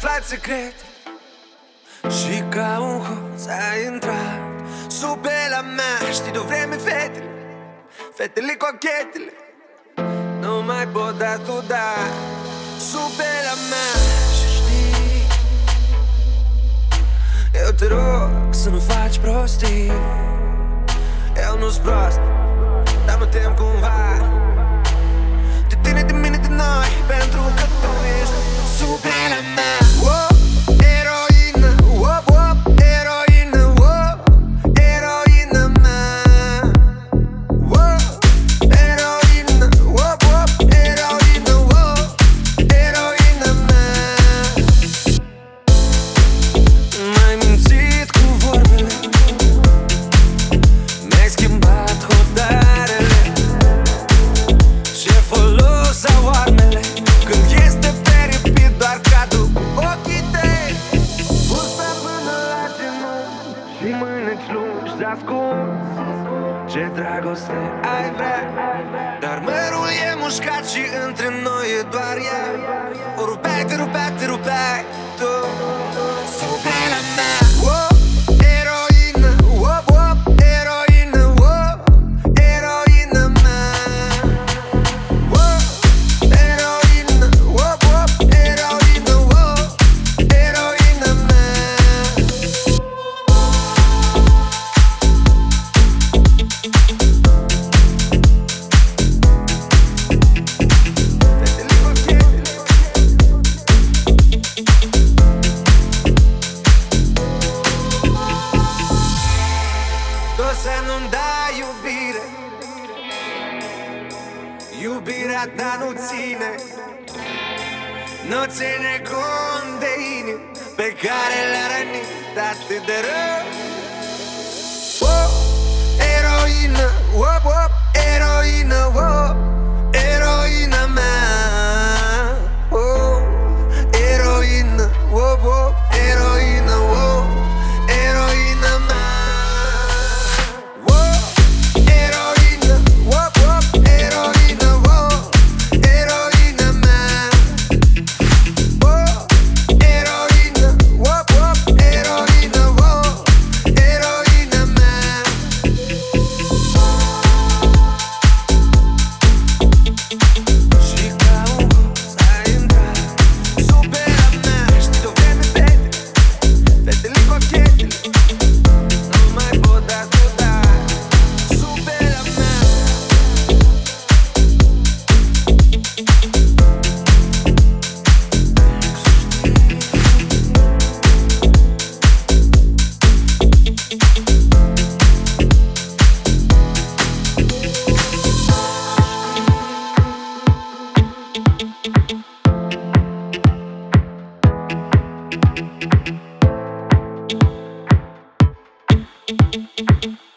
aflat secret și ca un hoț ai intrat sub pielea mea. Știi de-o vreme fetele, fetele cochetele nu mai pot da tu, da, sub pielea mea. Și știi, eu te rog să nu faci prostii. Eu nu-s prost, dar mă tem cumva de tine, de mine, de noi, pentru că tu ești sub pielea mea. Eroină, eroină, eroină mea. Eroină, eroină, eroină mea. M-ai mințit cu vorbele, mi-ai schimbat hotarele. Ce folos au armele când este pe repeat doar cadru cu ochii tăi. Bursa până la genunchi și mâneci lungi ascunzi. Ce dragoste ai vrea, dar mărul e mușcat și între noi e doar ea. O rupeai, te rupeai, te rupeai tu sub pielea mea. Eroină, eroină, eroină mea. Eroină, eroină, eroină mea. Fetele cochetele tu să nu-mi dai iubire, iubirea ta nu ține, nu ține cont de inimi pe care le-a rănit atât de rău. Eroină, eroină, eroină mea. Eroină, eroină, eroină mea. Eroină, eroină, eroină mea. Eroină, eroină, eroină mea. Și ca un hoț ai intrat sub pielea mea. Știi de-o vreme fetele, fetele cochetele nu mai pot da tu, da, sub pielea mea. Thank you.